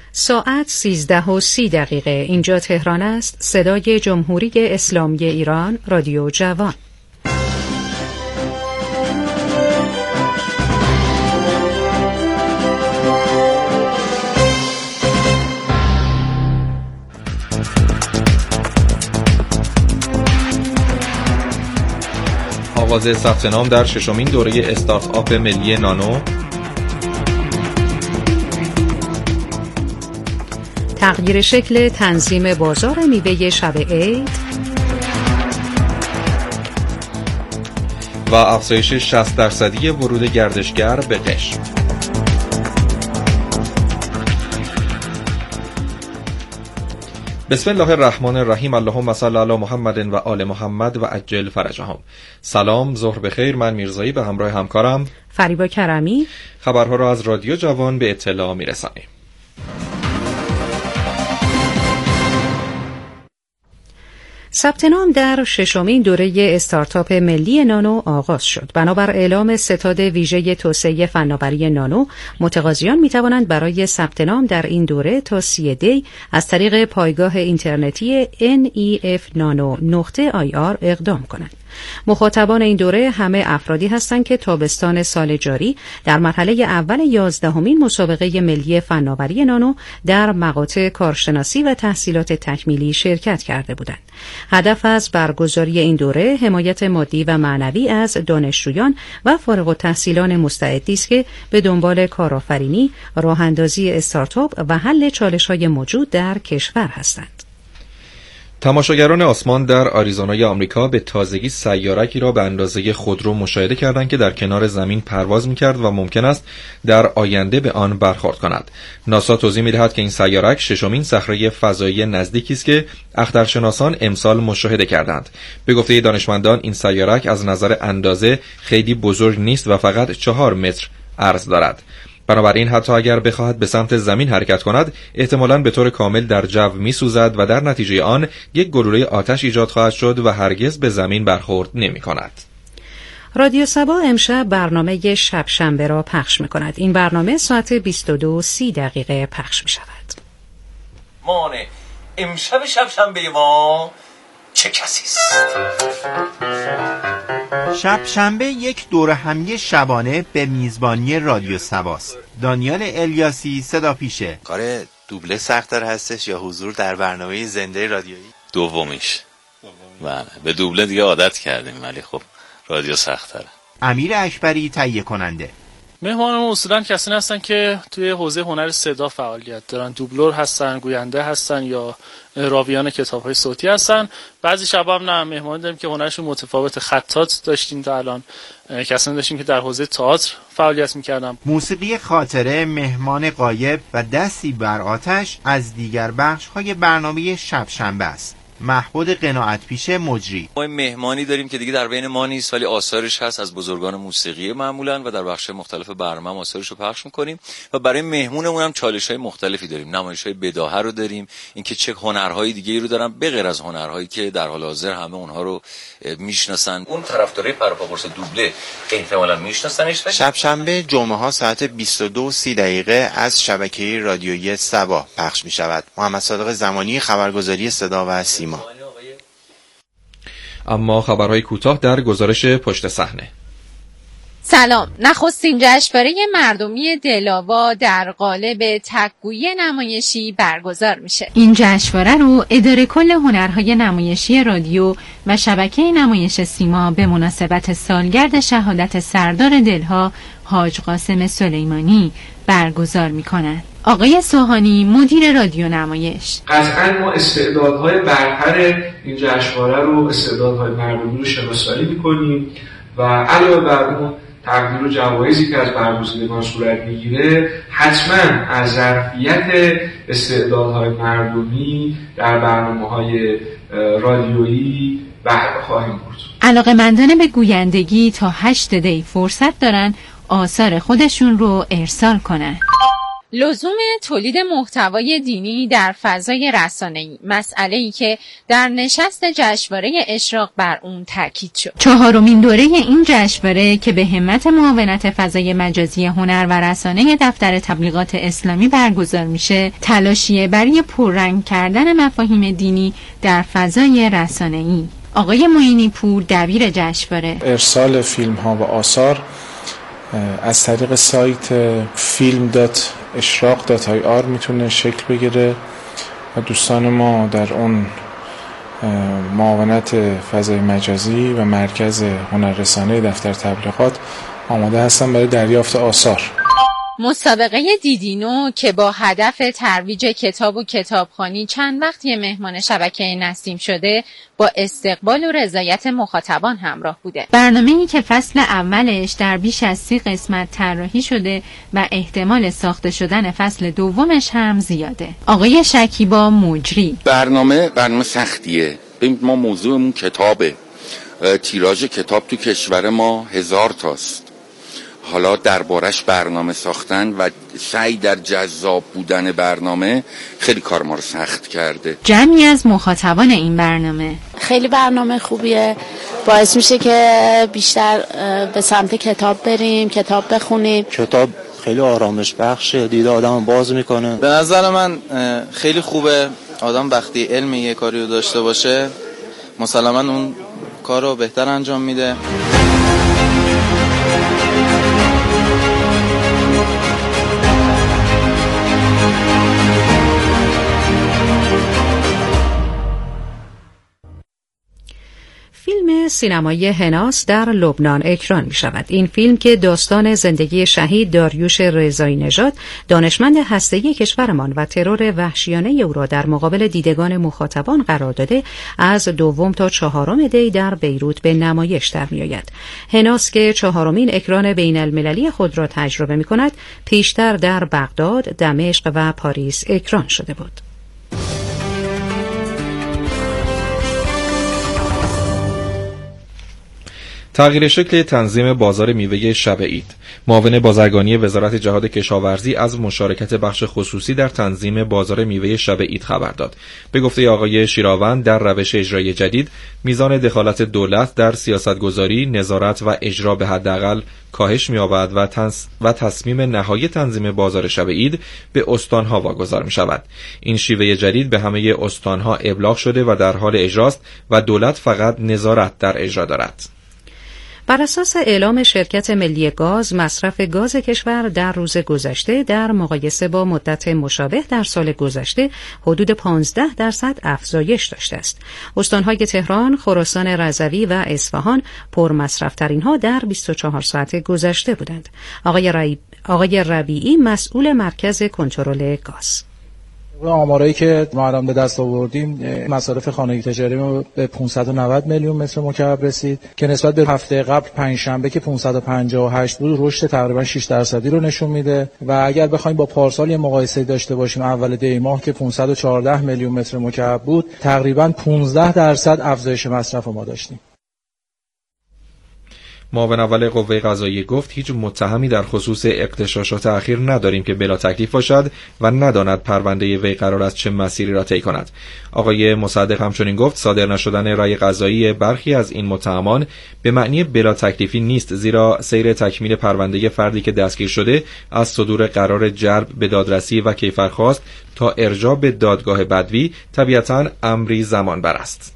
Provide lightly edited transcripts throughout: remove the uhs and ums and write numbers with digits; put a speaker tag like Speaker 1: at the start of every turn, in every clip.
Speaker 1: ساعت 13:30 اینجا تهران است. صدای جمهوری اسلامی ایران، رادیو جوان.
Speaker 2: آغاز ثبت نام در ششمین دوره استارتاپ ملی نانو،
Speaker 1: تغییر شکل تنظیم بازار میوه شب عید
Speaker 2: و افزایش 60% ورود گردشگر به قشم. بسم الله الرحمن الرحیم. اللهم صل علی محمد و آل محمد و عجل فرجهم. سلام، ظهر بخیر. من میرزایی به همراه همکارم
Speaker 1: فریبا کرمی
Speaker 2: خبرها را از رادیو جوان به اطلاع میرسانیم.
Speaker 1: ثبت نام در ششمین دوره استارتاپ ملی نانو آغاز شد. بنابر اعلام ستاد ویژه توسعه فناوری نانو، متقاضیان می‌توانند برای ثبت نام در این دوره تا 30 دی از طریق پایگاه اینترنتی nef.nano.ir اقدام کنند. مخاطبان این دوره همه افرادی هستند که تابستان سال جاری در مرحله اول 11مین مسابقه ملی فناوری نانو در مقاطع کارشناسی و تحصیلات تکمیلی شرکت کرده بودند. هدف از برگزاری این دوره حمایت مادی و معنوی از دانشجویان و فارغ التحصیلان مستعدی است که به دنبال کارآفرینی، راه‌اندازی استارتاپ و حل چالش‌های موجود در کشور هستند.
Speaker 2: تماشاگران آسمان در آریزونای آمریکا به تازگی سیارکی را به اندازه خودرو مشاهده کردند که در کنار زمین پرواز می‌کرد و ممکن است در آینده به آن برخورد کند. ناسا توضیح می‌دهد که این سیارک ششمین صخره فضایی نزدیکی است که اخترشناسان امسال مشاهده کردند. به گفته دانشمندان این سیارک از نظر اندازه خیلی بزرگ نیست و فقط 4 متر عرض دارد. بنابراین حتی اگر بخواهد به سمت زمین حرکت کند، احتمالاً به طور کامل در جو می‌سوزد و در نتیجه آن یک گلوله آتش ایجاد خواهد شد و هرگز به زمین برخورد نمی‌کند.
Speaker 1: رادیو سبا امشب برنامه شب شنبه را پخش می‌کند. این برنامه ساعت 22:30 پخش می‌شود.
Speaker 3: مانه امشب شب شنبه ما چه کسی است؟
Speaker 4: شب شنبه یک دوره همی شبانه به میزبانی رادیو سباست. دانیال الیاسی صدا پیشه.
Speaker 5: کار دوبله سخت‌تر هستش یا حضور در برنامه زنده رادیویی؟
Speaker 6: دومیش. بله، به دوبله دیگه عادت کردیم ولی خب رادیو سخت‌تره.
Speaker 4: امیر اکبری تهیه کننده.
Speaker 7: مهمانمون اصولاً کسی هستن که توی حوزه هنر صدا فعالیت دارن، دوبلور هستن، گوینده هستن یا راویان کتاب‌های صوتی هستن. بعضی شبا هم نه، مهمان داریم که هنرشون متفاوت. خطاط داشتیم تا الان، کسانی داشتیم که در حوزه تئاتر فعالیت می‌کردن.
Speaker 4: موسیقی خاطره، مهمان غایب و دستی بر آتش از دیگر بخش‌های برنامه شب شنبه است. محمود قناعت پیشه مجری.
Speaker 3: ما مهمانی داریم که دیگه در بین ما نیست ولی آثارش هست از بزرگان موسیقی معمولا و در بخش مختلف برنامه آثارش رو پخش می‌کنیم و برای مهمونمون هم چالش‌های مختلفی داریم. نمایش‌های بداهه رو داریم، اینکه چه هنرهای دیگه‌ای رو دارن به غیر از هنرهایی که در حال حاضر همه اونها رو میشناسن. اون طرفدارای پروپاگورس دوبله احتمالاً میشناسنش.
Speaker 5: شب شنبه جمعه‌ها ساعت 22:30 از شبکه رادیویی سبا پخش می‌شود. محمد صادق زمانی، خبرگزاری صدا و سیما.
Speaker 2: اما خبرهای کوتاه در گزارش پشت صحنه.
Speaker 8: سلام. نخستین جشنواره مردمی دلاوا در قالب تک‌گویی نمایشی برگزار میشه.
Speaker 9: این جشنواره رو اداره کل هنرهای نمایشی رادیو و شبکه نمایش سیما به مناسبت سالگرد شهادت سردار دلها حاج قاسم سلیمانی برگزار میکنند. آقای سوهانی، مدیر رادیو نمایش:
Speaker 10: قطعاً ما استعدادهای برتر این جشنواره رو، استعدادهای مردمی رو شناسایی میکنیم و علاوه بر اون تقدیر و جوایزی که از برگزیدگان صورت میگیره، حتما از ظرفیت استعدادهای مردمی در برنامه‌های رادیویی بهره خواهیم برد.
Speaker 9: علاقه‌مندان به گویندگی تا 8 دی فرصت دارن آثار خودشون رو ارسال کنن.
Speaker 8: لزوم تولید محتوای دینی در فضای رسانه‌ای، مسئله‌ای که در نشست جشنواره اشراق بر اون تاکید شد.
Speaker 9: 4مین دوره این جشنواره که به همت معاونت فضای مجازی هنر و رسانه دفتر تبلیغات اسلامی برگزار میشه، تلاشیه برای پررنگ کردن مفاهیم دینی در فضای رسانه‌ای. آقای معینی پور دبیر جشنواره:
Speaker 11: ارسال فیلم ها و آثار از طریق سایت film.ishraq.ir میتونه شکل بگیره و دوستان ما در اون معاونت فضای مجازی و مرکز هنررسانه دفتر تبلیغات آماده هستن برای دریافت آثار.
Speaker 8: مسابقه دیدینو که با هدف ترویج کتاب و کتابخوانی چند وقتی مهمان شبکه نسیم شده، با استقبال و رضایت مخاطبان همراه بوده.
Speaker 9: برنامه‌ای که فصل اولش در بیش از 30 قسمت طراحی شده و احتمال ساخته شدن فصل دومش هم زیاده. آقای شکیبا مجری:
Speaker 12: برنامه سختیه. ما موضوعمون کتابه. تیراژ کتاب تو کشور ما 1000 تاست. حالا دربارش برنامه ساختن و سعی در جذاب بودن برنامه خیلی کار ما رو سخت کرده.
Speaker 9: جمعی از مخاطبان این برنامه:
Speaker 13: خیلی برنامه خوبیه، باعث میشه که بیشتر به سمت کتاب بریم، کتاب بخونیم.
Speaker 14: کتاب خیلی آرامش بخشه، دید آدم باز میکنه.
Speaker 15: به نظر من خیلی خوبه. آدم وقتی علم یه کاری رو داشته باشه مسلماً اون کار رو بهتر انجام میده.
Speaker 1: فیلم سینمایی هناس در لبنان اکران می شود. این فیلم که داستان زندگی شهید داریوش رضایی نژاد، دانشمند هسته‌ای کشورمان و ترور وحشیانه او را در مقابل دیدگان مخاطبان قرار داده، از 2 تا 4 دی در بیروت به نمایش در می آید. هناس که 4مین اکران بین المللی خود را تجربه می کند، پیشتر در بغداد، دمشق و پاریس اکران شده بود.
Speaker 2: تغییر شکل تنظیم بازار میوه شب عید. معاون بازرگانی وزارت جهاد کشاورزی از مشارکت بخش خصوصی در تنظیم بازار میوه شب عید خبر داد. به گفته آقای شیراوند، در روش اجرایی جدید میزان دخالت دولت در سیاستگذاری، نظارت و اجرا به حداقل کاهش می‌یابد و تصمیم نهایی تنظیم بازار شب عید به استان‌ها واگذار می‌شود. این شیوه جدید به همه استان‌ها ابلاغ شده و در حال اجراست و دولت فقط نظارت در اجرا دارد.
Speaker 1: بر اساس اعلام شرکت ملی گاز، مصرف گاز کشور در روز گذشته در مقایسه با مدت مشابه در سال گذشته حدود 15% افزایش داشته است. استان‌های تهران، خراسان رضوی و اصفهان پرمصرف‌ترین‌ها در 24 ساعت گذشته بودند. آقای ربیعی مسئول مرکز کنترل گاز:
Speaker 16: آمارایی که ما الان به دست آوردیم، مصارف خانگی تجاری ما به 590 میلیون متر مکعب رسید که نسبت به هفته قبل پنجشنبه که 558 بود رشد تقریبا 6% رو نشون میده و اگر بخوایم با پارسال یه مقایسه داشته باشیم، اول دی ماه که 514 میلیون متر مکعب بود، تقریبا 15% افزایش مصرف ما داشتیم.
Speaker 2: معاون اول قوه قضاییه گفت هیچ متهمی در خصوص اغتشاشات اخیر نداریم که بلا تکلیف باشد و نداند پرونده وی قرار است چه مسیری را طی کند. آقای مصدق همچنین گفت صادر نشدن رأی قضایی برخی از این متهمان به معنی بلا تکلیفی نیست، زیرا سیر تکمیل پرونده فردی که دستگیر شده از صدور قرار جلب به دادرسی و کیفرخواست تا ارجاع به دادگاه بدوی طبیعتاً امری زمان بر است.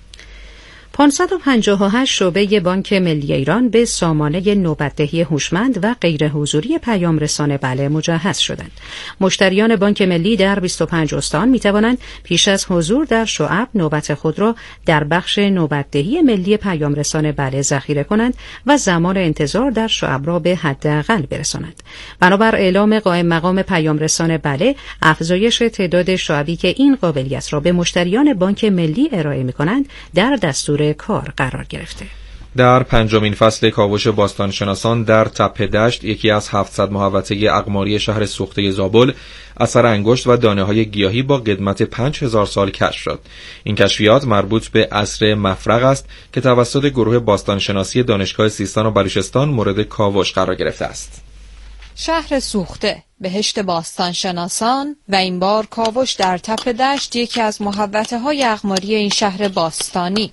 Speaker 1: 558 شعبه بانک ملی ایران به سامانه نوبت‌دهی هوشمند و غیر حضوری پیام رسان بله مجهز شدند. مشتریان بانک ملی در 25 استان می‌توانند پیش از حضور در شعب نوبت خود را در بخش نوبت‌دهی ملی پیام رسان بله ذخیره کنند و زمان انتظار در شعب را به حداقل برسانند. بنابر اعلام قائم مقام پیام رسان بله، افزایش تعداد شعبی که این قابلیت را به مشتریان بانک ملی ارائه می‌کنند در دستور کار قرار گرفته.
Speaker 2: در 5مین فصل کاوش باستانشناسان در تپه دشت، یکی از 700 محوطه اقماری شهر سوخته زابل، اثر انگشت و دانه‌های گیاهی با قدمت 5000 سال کشف شد. این کشفیات مربوط به عصر مفرغ است که توسط گروه باستانشناسی دانشگاه سیستان و بلوچستان مورد کاوش قرار گرفته است.
Speaker 17: شهر سوخته، بهشت باستانشناسان و این بار کاوش در تپه دشت، یکی از محوطه‌های اقماری این شهر باستانی.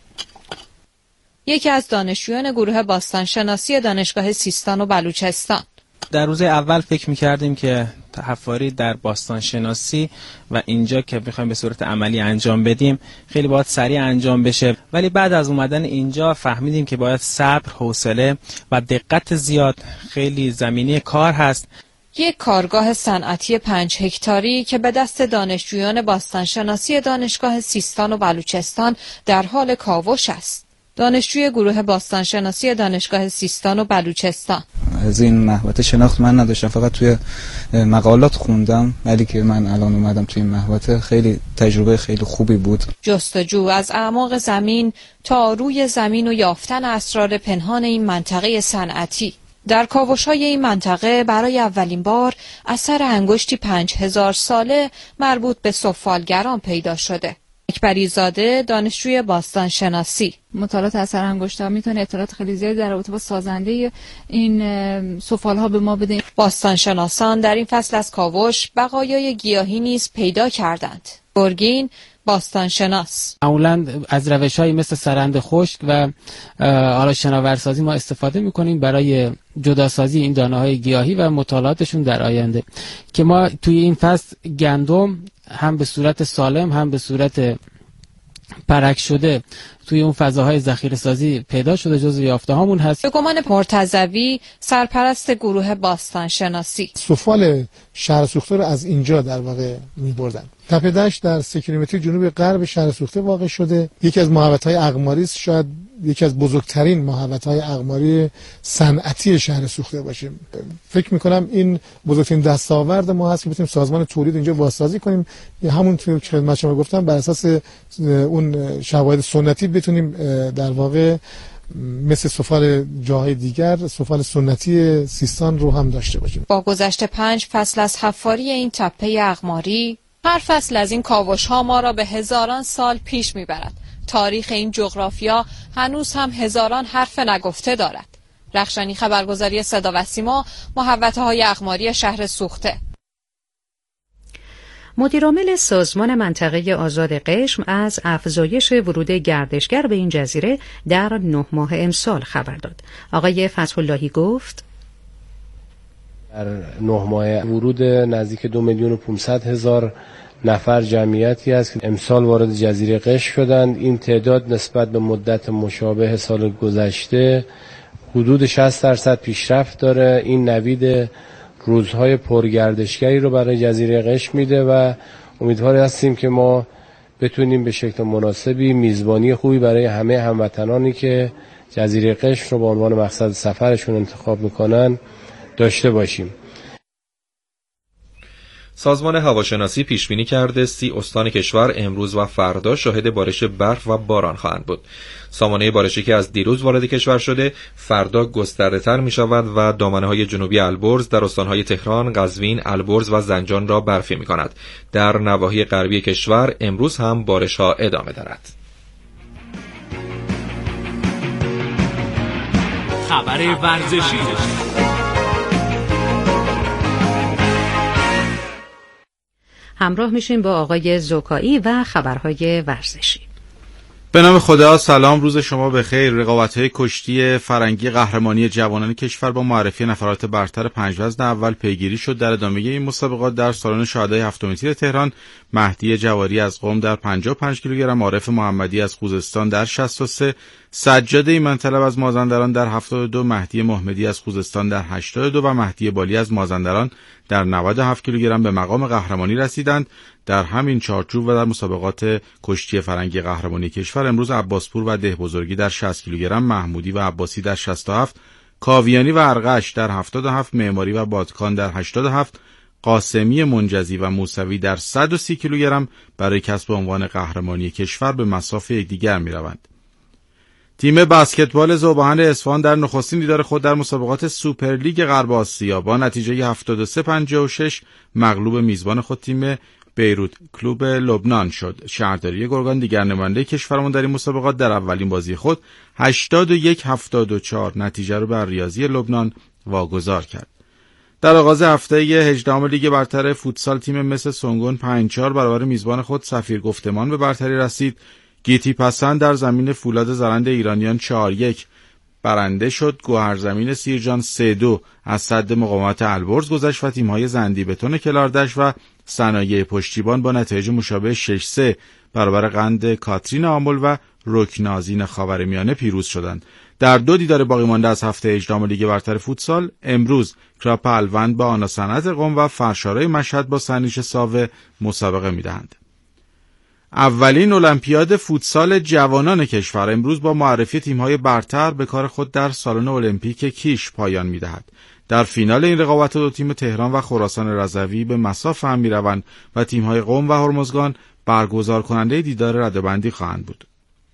Speaker 17: یکی از دانشجویان گروه باستانشناسی دانشگاه سیستان و بلوچستان.
Speaker 18: در روز اول فکر می‌کردیم که حفاری در باستانشناسی و اینجا که می‌خوایم به صورت عملی انجام بدیم خیلی باید سریع انجام بشه، ولی بعد از اومدن اینجا فهمیدیم که باید صبر، حوصله و دقت زیاد، خیلی زمینی کار هست.
Speaker 17: یک کارگاه صنعتی 5 هکتاری که به دست دانشجویان باستانشناسی دانشگاه سیستان و بلوچستان در حال کاوش است. دانشجوی گروه باستانشناسی دانشگاه سیستان و بلوچستان:
Speaker 19: از این محوطه شناخت من نداشتم، فقط توی مقالات خوندم، ولی که من الان اومدم توی این محوطه خیلی تجربه خیلی خوبی بود.
Speaker 17: جستجو از اعماق زمین تا روی زمین و یافتن اسرار پنهان این منطقه صنعتی. در کاوش‌های این منطقه برای اولین بار اثر انگشتی 5000 ساله مربوط به سفالگران پیدا شده. اکبری زاده، دانشجوی باستانشناسی:
Speaker 20: مطالعات اثر انگشت‌ها میتونه اطلاعات خیلی زیادی در رابطه با سازنده این سفال‌ها به ما بده.
Speaker 17: باستانشناسان در این فصل از کاوش بقایای گیاهی نیز پیدا کردند. گرگین، باستانشناس:
Speaker 18: معمولاً از روش‌هایی مثل سرند خشک و حالا شناورسازی ما استفاده می‌کنیم برای جداسازی این دانه‌های گیاهی و مطالعاتشون در آینده، که ما توی این فصل گندم هم به صورت سالم هم به صورت پرک شده توی اون فضاهای ذخیره سازی پیدا شده، جزو یافته هامون هست.
Speaker 17: گمان مرتضوی، سرپرست گروه باستانشناسی:
Speaker 21: سفال شهر سوخته رو از اینجا در واقع می‌بردن. تپه دشت در 3 کیلومتری جنوب غرب شهر سوخته واقع شده. یکی از محوطه‌های اقماری است، شاید یکی از بزرگترین محوطه‌های اقماری صنعتی شهر سوخته باشه. فکر می‌کنم این بزرگترین دستاورد ما هست که بتونیم سازمان تولید اینجا بازسازی کنیم، همون که خدمت شما گفتم بر اساس اون شواهد سنتی بتونیم در واقع مثل سفال جاهای دیگر سفال سنتی سیستان رو هم داشته باشیم.
Speaker 17: با گذشت 5 فصل از حفاری این تپه اقماری، هر فصل از این کاوش‌ها ما را به هزاران سال پیش می‌برد. تاریخ این جغرافیا هنوز هم هزاران حرف نگفته دارد. رخشانی، خبرگزاری صدا و سیما، محوطه‌های اقماری شهر سوخته.
Speaker 1: مدیرعامل سازمان منطقه آزاد قشم از افزایش ورود گردشگر به این جزیره در 9 ماه امسال خبر داد. آقای فتح‌اللهی گفت:
Speaker 22: در 9 ماه ورود نزدیک 2,500,000 نفر جمعیتی است که امسال وارد جزیره قشم شدند. این تعداد نسبت به مدت مشابه سال گذشته حدود 60% پیشرفت داره. این نوید روزهای پرگردشگری رو برای جزیره قشم میده و امیدوار هستیم که ما بتونیم به شکل مناسبی میزبانی خوبی برای همه هموطنانی که جزیره قشم رو به عنوان مقصد سفرشون انتخاب میکنن داشته باشیم.
Speaker 2: سازمان هواشناسی پیش بینی کرده 30 استان کشور امروز و فردا شاهد بارش برف و باران خواهند بود. سامانه بارشی که از دیروز وارد کشور شده فردا گسترده‌تر می شود و دامنه‌های جنوبی البرز در استان‌های تهران، قزوین، البرز و زنجان را برفی می کند. در نواحی غربی کشور امروز هم بارش‌ها ادامه دارد.
Speaker 23: خبر ورزشی.
Speaker 1: همراه میشیم با آقای زوکایی و خبرهای ورزشی.
Speaker 24: به نام خدا، سلام، روز شما بخیر. رقابت‌های کشتی فرنگی قهرمانی جوانان کشور با معرفی نفرات برتر 5 وزن اول پیگیری شد. در ادامه این مسابقات در سالن شهدای 7 تیر تهران، مهدی جواری از قم در 55 کیلوگرم، عارف محمدی از خوزستان در 63، سجاد ایمنطلب از مازندران در 72، مهدی محمدی از خوزستان در 82 و مهدی بالی از مازندران در 97 کیلوگرم به مقام قهرمانی رسیدند. در همین چارچوب و در مسابقات کشتی فرنگی قهرمانی کشور امروز عباسپور و ده بزرگی در 60 کیلوگرم، محمودی و عباسی در 67، کاویانی و ارغش در 77، معماری و بادکان در 87، قاسمی منجزی و موسوی در 130 کیلوگرم برای کسب عنوان قهرمانی کشور به مصاف یکدیگر می‌روند. تیم بسکتبال ذوب‌آهن اصفهان در نخستین دیدار خود در مسابقات سوپرلیگ غرب آسیا با نتیجه 73-56 مغلوب میزبان خود تیم بیروت کلوب لبنان شد. شهرداری گرگان دیگر نماینده کشورمون در این مسابقات در اولین بازی خود 81-74 نتیجه رو بر ریاضی لبنان واگذار کرد. در آغاز هفته 18 لیگ برتر فوتسال تیم مس سونگون 5-4 برابر میزبان خود سفیر گفتمان به برتری رسید. گیتی پسند در زمین فولاد زرند ایرانیان 4-1 برنده شد. گوهرزمین سیرجان 3-2 از سد مقاومت البرز گذشت و تیم‌های زندی بتون کلاردش و صنایع پشتیبان با نتایج مشابه 6-3 برابر قند کاترین آمل و رکنازین خاورمیانه پیروز شدند. در 2 دیدار باقی مانده از هفته 18 لیگ برتر فوتسال امروز کراپ الوند با آنا صنعت قم و فرشارای مشهد با سنیش ساوه مسابقه می‌دهند. اولین المپیاد فوتسال جوانان کشور امروز با معرفی تیم‌های برتر به کار خود در سالن المپیک کیش پایان می‌دهد. در فینال این رقابت دو تیم تهران و خراسان رضوی به مساف هم می‌روند و تیم‌های قم و هرمزگان برگزار کننده دیدار رده‌بندی خواهند بود.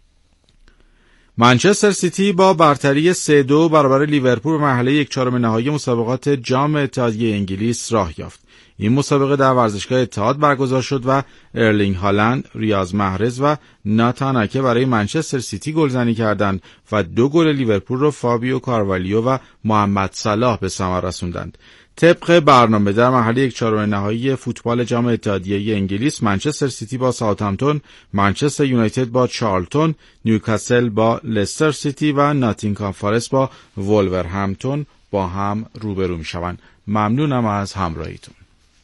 Speaker 24: منچستر سیتی با برتری 3-2 برابر لیورپول به مرحله 1/4 نهایی مسابقات جام اتحادیه انگلیس راه یافت. این مسابقه در ورزشگاه اتحاد برگزار شد و ارلینگ هالند، ریاض محرز و ناتان اکه برای منچستر سیتی گلزنی کردند و 2 گل لیورپول را فابیو کاروالیو و محمد صلاح به ثمر رسوندند. طبق برنامه در مرحله 1/4 نهایی فوتبال جام اتحادیه انگلیس منچستر سیتی با ساوثهامپتون، منچستر یونایتد با چارلتون، نیوکاسل با لستر سیتی و ناتینگهام فارست با وولورهمپتون با هم روبرو میشوند. ممنونم از همراهیتون.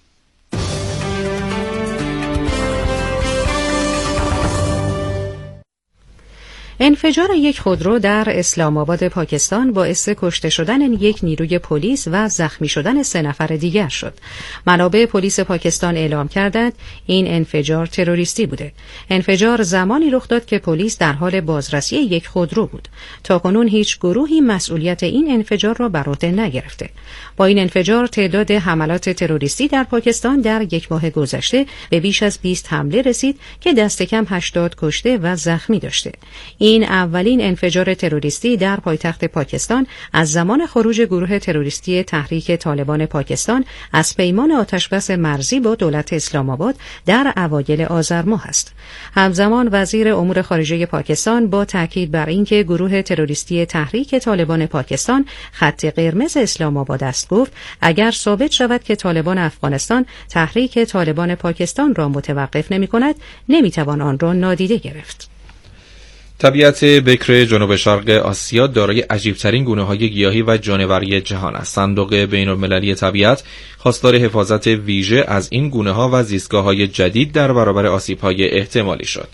Speaker 1: انفجار یک خودرو در اسلام آباد پاکستان باعث کشته شدن یک نیروی پلیس و زخمی شدن 3 نفر دیگر شد. منابع پلیس پاکستان اعلام کردند این انفجار تروریستی بوده. انفجار زمانی رخ داد که پلیس در حال بازرسی یک خودرو بود. تاکنون هیچ گروهی مسئولیت این انفجار را بر عهده نگرفته. با این انفجار تعداد حملات تروریستی در پاکستان در 1 ماه گذشته به بیش از 20 حمله رسید که دست کم 80 کشته و زخمی داشته. این اولین انفجار تروریستی در پایتخت پاکستان از زمان خروج گروه تروریستی تحریک طالبان پاکستان از پیمان آتشبس مرزی با دولت اسلام آباد در اوایل آذر ماه است. همزمان وزیر امور خارجه پاکستان با تاکید بر اینکه گروه تروریستی تحریک طالبان پاکستان خط قرمز اسلام آباد است گفت اگر ثابت شود که طالبان افغانستان تحریک طالبان پاکستان را متوقف نمی‌کند نمی‌توان آن را نادیده گرفت.
Speaker 2: طبیعت بکر جنوب شرق آسیا دارای عجیبترین گونه‌های گیاهی و جانوری جهان است. صندوق بین‌المللی طبیعت خواستار حفاظت ویژه از این گونه‌ها و زیستگاه‌های جدید در برابر آسیب‌های احتمالی شد.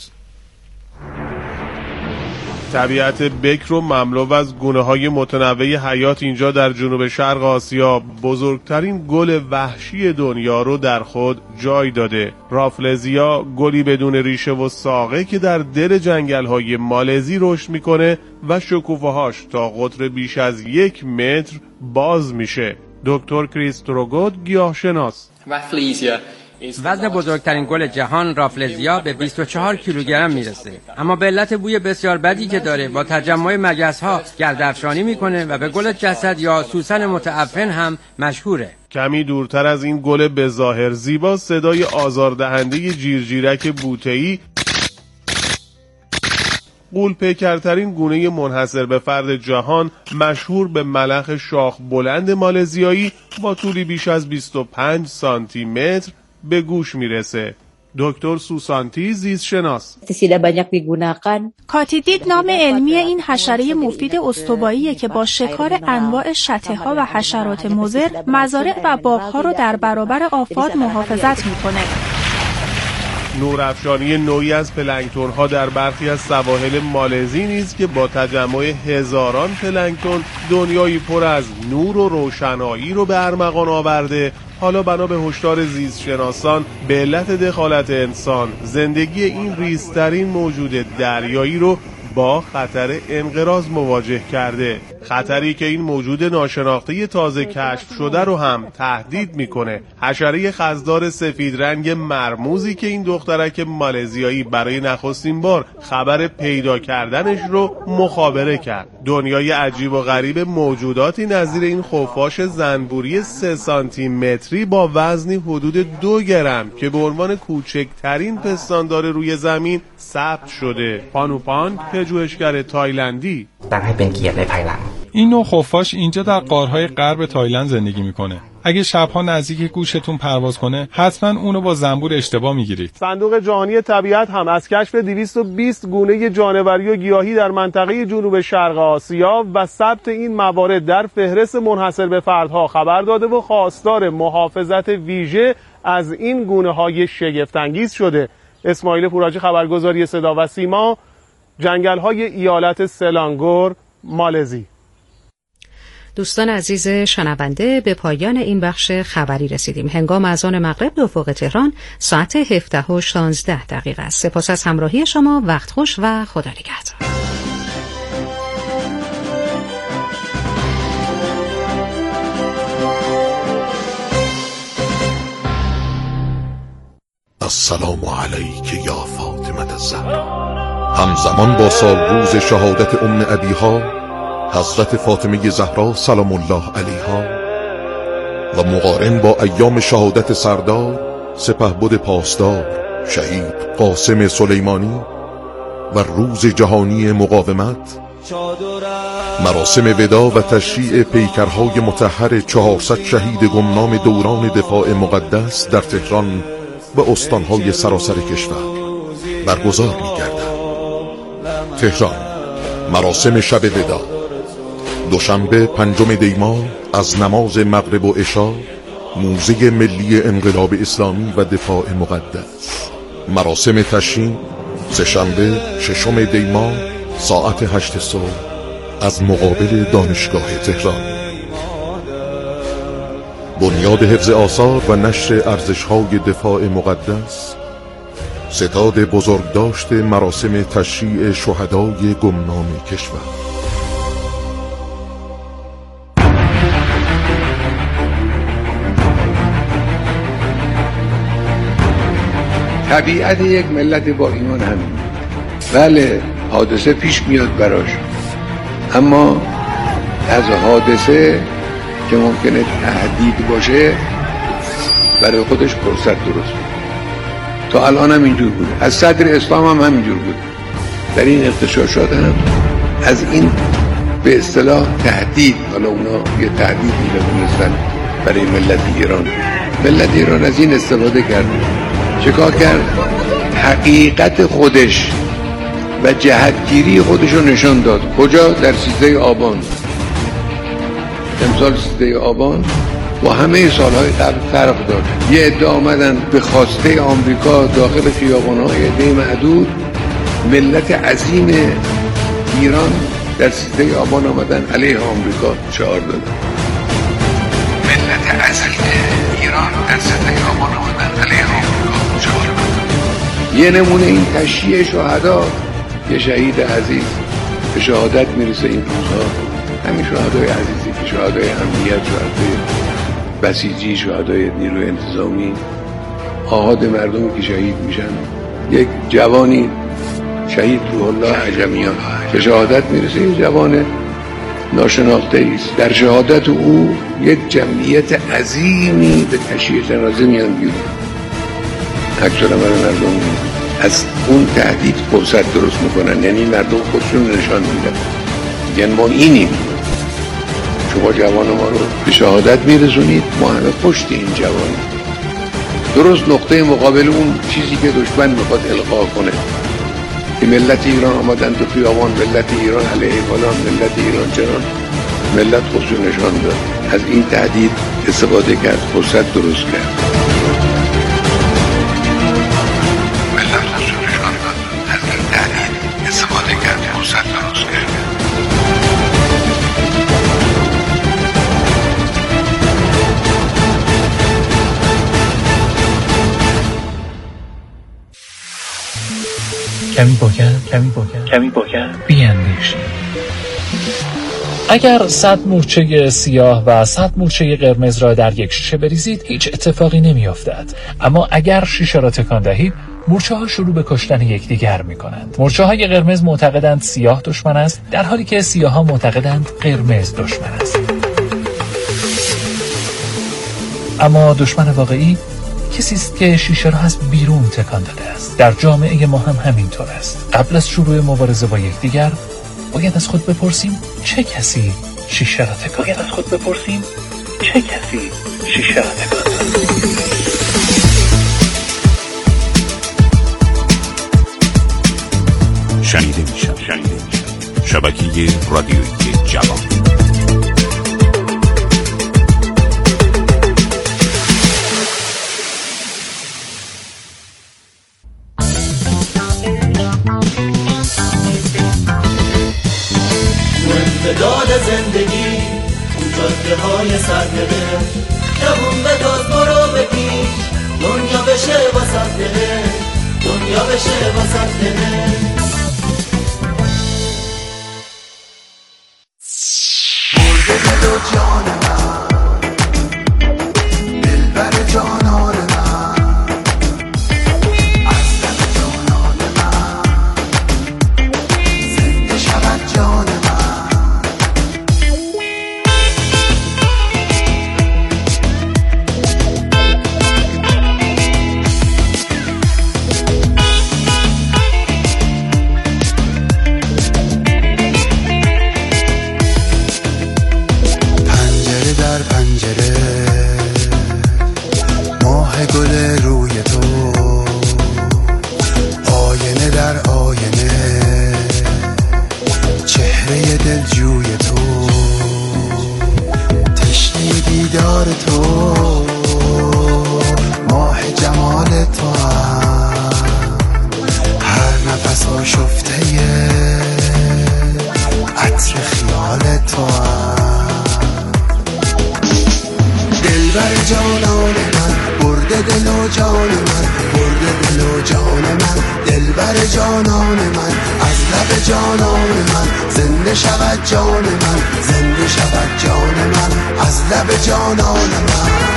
Speaker 3: طبیعت بکر و مملو از گونه‌های متنوع حیات اینجا در جنوب شرق آسیا بزرگترین گل وحشی دنیا رو در خود جای داده. رافلزیا گلی بدون ریشه و ساقه که در دل جنگل‌های مالزی رشد میکنه و شکوفه‌هاش تا قطر بیش از 1 متر باز میشه. دکتر کریستروگود گیاهشناس:
Speaker 4: وزن بزرگترین گل جهان رافلزیا به 24 کیلوگرم میرسه، اما به علت بوی بسیار بدی که داره با تجمع مگس‌ها گردافشانی میکنه و به گل جسد یا سوسن متعفن هم مشهوره.
Speaker 3: کمی دورتر از این گل به ظاهر زیبا صدای آزاردهنده جیرجیرک بوته‌ای غول‌پیکرترین گونه منحصر به فرد جهان مشهور به ملخ شاخ بلند مالزیایی با طولی بیش از 25 سانتی متر به گوش میرسه. دکتر سوسانتی زیستشناس:
Speaker 6: کاتیدید نام علمی این حشره مفید استواییه که با شکار انواع شته‌ها و حشرات مضر مزارع و باغ‌ها رو در برابر آفات محافظت میکنه.
Speaker 3: نورافشانی نوعی از پلانکتون‌ها در برخی از سواحل مالزی نیز که با تجمع هزاران پلانکتون دنیایی پر از نور و روشنایی رو به ارمغان آورده. حالا بنا به هشدار زیستشناسان به علت دخالت انسان زندگی این ریزترین موجود دریایی رو با خطر انقراض مواجه کرده. خطری که این موجود ناشناخته تازه کشف شده رو هم تهدید میکنه. حشره خزدار سفید رنگ مرموزی که این دخترک مالزیایی برای نخستین بار خبر پیدا کردنش رو مخابره کرد. دنیای عجیب و غریب موجوداتی نظیر این خفاش زنبوری 3 سانتی متری با وزنی حدود 2 گرم که به عنوان کوچکترین پستاندار روی زمین ثبت شده. پانوپانگ پژوهشگر تایلندی:
Speaker 7: این نوع خفاش اینجا در غارهای غرب تایلند زندگی میکنه.
Speaker 5: اگه شبها نزدیک گوشتون پرواز کنه حتما اونو با زنبور اشتباه میگیرید.
Speaker 3: صندوق جهانی طبیعت هم از کشف 220 گونه جانوری و گیاهی در منطقه جنوب شرق آسیا و ثبت این موارد در فهرست منحصر به فردها خبر داده و خواستار محافظت ویژه از این گونه‌های شگفت‌انگیز شده. اسماعیل پوراجی، خبرگزاری صدا و سیما، جنگل‌های ایالت سلانگور، مالزی.
Speaker 1: دوستان عزیز شنونده، به پایان این بخش خبری رسیدیم. هنگام اذان مغرب به افق تهران ساعت 17:16 است. سپاس از همراهی شما، وقت خوش و خدا نگهدار.
Speaker 7: السلام علیک یا فاطمه الزهرا. همزمان با سالروز شهادت ام ابیها حضرت فاطمه زهرا سلام الله علیها و مقارن با ایام شهادت سردار سپهبد پاسدار شهید قاسم سلیمانی و روز جهانی مقاومت، مراسم وداع و تشییع پیکرهای مطهر 400 شهید گمنام دوران دفاع مقدس در تهران و استانهای سراسر کشور برگزار می‌گردد. تهران، مراسم شب وداع دوشنبه 5 دی ماه از نماز مغرب و عشا، موزه ملی انقلاب اسلامی و دفاع مقدس. مراسم تشییع سه‌شنبه 6 دی ماه ساعت 8 صبح از مقابل دانشگاه تهران. بنیاد حفظ آثار و نشر ارزش‌های دفاع مقدس، ستاد بزرگداشت مراسم تشییع شهدای گمنام کشور.
Speaker 10: طبیعت یک ملت با ایمان همین. بله، حادثه پیش میاد براش، اما از حادثه که ممکنه تهدید باشه برای خودش فرصت درست بود. تا الان هم اینجور بود، از صدر اسلام هم همینجور بود. در این اغتشاشات هم از این به اصطلاح تهدید، حالا اونا یه تهدید می‌دونستن برای ملت ایران. ملت ایران از این استفاده کرد. چیکار کرد؟ حقیقت خودش و جهتگیری خودش رو نشان داد. کجا؟ در 13 آبان. امسال 13 آبان با همه سالهای قبل فرق داد. یه عده آمدن به خواسته آمریکا داخل خیابان‌های عده معدود، ملت عظیم ایران در 13 آبان آمدن علیه آمریکا شعار دادن. ملت عظیم ایران در 13 آبان آمدن علیه آمریکا شعار دادن. یه نمونه این تشییع شهدا، یه شهید عزیز به شهادت میرسه این روزها. همین شهدای عزیزی که شهدای امنیت، شهدای بسیجی، شهدای نیروی انتظامی، آحاد مردمی که شهید میشن. یک جوانی شهید روح الله عجمیان به شهادت میرسه، یک جوان ناشناخته است. در شهادت او یک جمعیت عظیمی به تشییع جنازه میان بیرون. اکثر مردم از اون تهدید فرصت درست میکنن، یعنی مردم خودشون نشان میدن، یعنی ما اینیم، شما جوان ما رو به شهادت میرسونید، ما همه پشت این جوانی. درست نقطه مقابل اون چیزی که دشمن میخواد القا کنه که ملت ایران آمدن تو خیابان، ملت ایران علیه فلان، ملت ایران چنان، ملت خودشون نشان داد. از این تهدید استفاده کرد، فرصت درست کرد.
Speaker 11: کمی بکن بیاندیشید. اگر 100 مورچه سیاه و 100 مورچه قرمز را در یک شیشه بریزید، هیچ اتفاقی نمی افتد. اما اگر شیشه را تکان دهید، مورچه ها شروع به کشتن یکدیگر می کنند. مورچه های قرمز معتقدند سیاه دشمن است، در حالی که سیاه ها معتقدند قرمز دشمن است. اما دشمن واقعی کسی است که شیشه را از بیرون تکان داده است. در جامعه ما هم همینطور است. قبل از شروع مبارزه با یکدیگر باید از خود بپرسیم چه کسی شیشه را تکان داده.
Speaker 8: چه کسی شیشه را تکان داد؟
Speaker 9: شنیده میشم شبکه رادیویی جوان.
Speaker 12: امتداد زندگی تو جاده های سرنوه جوون به داز برو بپیش دنیا بشه واسه دهه دنیا بشه واسه دهه مرده دل و جان من دلبر جانان من از دل جانان من زنده شود جان من. گل روی تو آینه در آینه چهره دلجوی تو تشنه دیدار تو ماه جمال تو هم هر نفس آشفته عطر خیال تو هم دلبر جانان من برده دل و جان من برده دل و جان من دلبر جانان من از لب جانان من زنده شود جان من زنده شود جان من از لب جانان من.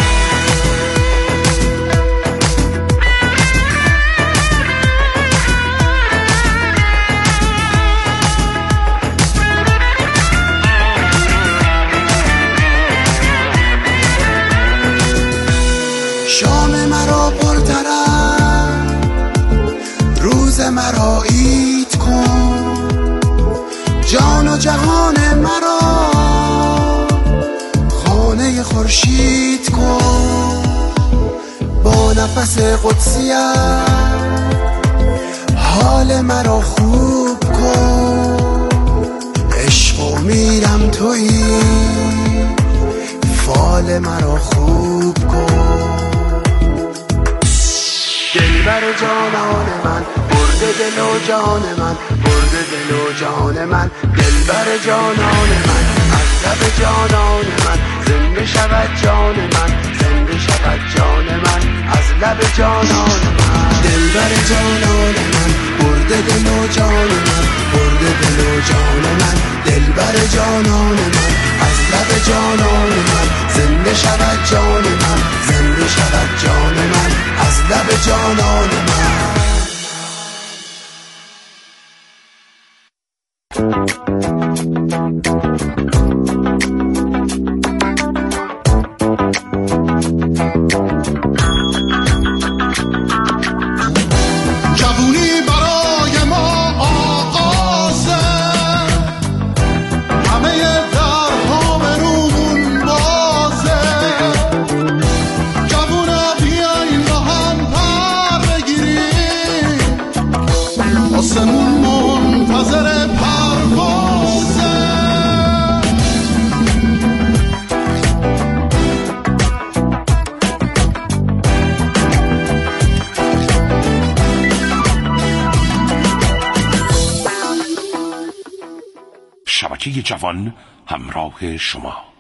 Speaker 12: شام مرا پرطرف روز مرا عید کن جان و جهان مرا خانه خورشید کن با نفس قدسیت حال مرا خوب کن عشق و میرم تویی فال مرا خوب کن دلبر جانان من برده دل و جان من برده دل و جان من دلبر جانان من از لب جانان من زنده شود جان من زنده شود جان من از لب جانان من دلبر جانان من برده دل و جان من برده دل و جان من دلبر جانان من از لب جانان من زنده شود جان من زنده شود جان من از لب جانان من.
Speaker 9: شبکه جوان همراه شما.